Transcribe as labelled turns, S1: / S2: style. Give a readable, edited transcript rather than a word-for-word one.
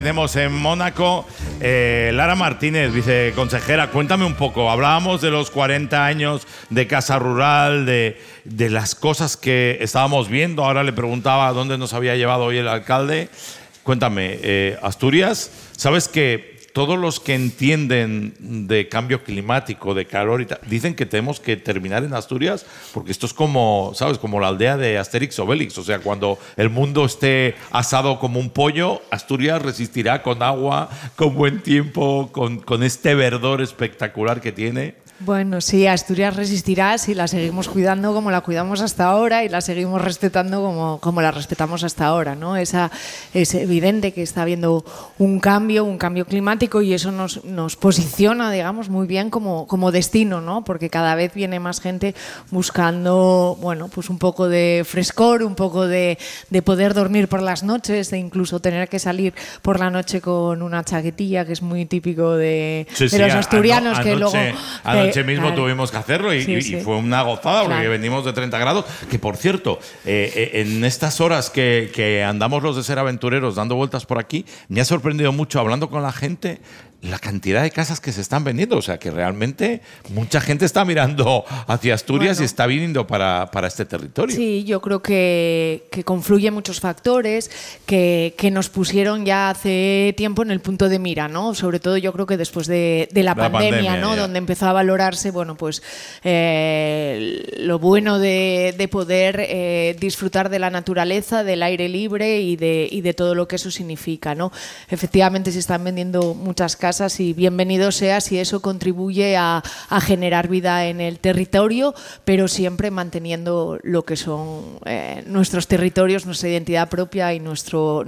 S1: Tenemos en Mónaco Lara Martínez, viceconsejera. Cuéntame un poco, hablábamos de los 40 años de Casa Rural, de las cosas que estábamos viendo. Ahora le preguntaba dónde nos había llevado hoy el alcalde. Cuéntame, Asturias, sabes que todos los que entienden de cambio climático, de calor y tal, dicen que tenemos que terminar en Asturias porque esto es como, ¿sabes? Como la aldea de Asterix o Obelix. O sea, cuando el mundo esté asado como un pollo, Asturias resistirá con agua, con buen tiempo, con este verdor espectacular que tiene.
S2: Bueno, sí, Asturias resistirá si la seguimos cuidando como la cuidamos hasta ahora y la seguimos respetando como la respetamos hasta ahora, ¿no? Es evidente que está habiendo un cambio climático y eso nos posiciona, digamos, muy bien como destino, ¿no? Porque cada vez viene más gente buscando, bueno, pues un poco de frescor, un poco de poder dormir por las noches, de incluso tener que salir por la noche con una chaquetilla, que es muy típico de los asturianos, que luego...
S1: Anoche mismo tuvimos que hacerlo y fue una gozada porque venimos de 30 grados. Que, por cierto, en estas horas que andamos los de Ser Aventureros dando vueltas por aquí, me ha sorprendido mucho, hablando con la gente, la cantidad de casas que se están vendiendo. O sea, que realmente mucha gente está mirando hacia Asturias y está viniendo para este territorio.
S2: Sí, yo creo que confluyen muchos factores que nos pusieron ya hace tiempo en el punto de mira, ¿no? Sobre todo yo creo que después de la pandemia, ¿no? Donde empezó a valorarse, bueno, pues lo bueno de poder disfrutar de la naturaleza, del aire libre y de todo lo que eso significa, ¿no? Efectivamente se están vendiendo muchas casas y bienvenido sea si eso contribuye a generar vida en el territorio, pero siempre manteniendo lo que son nuestros territorios, nuestra identidad propia y nuestro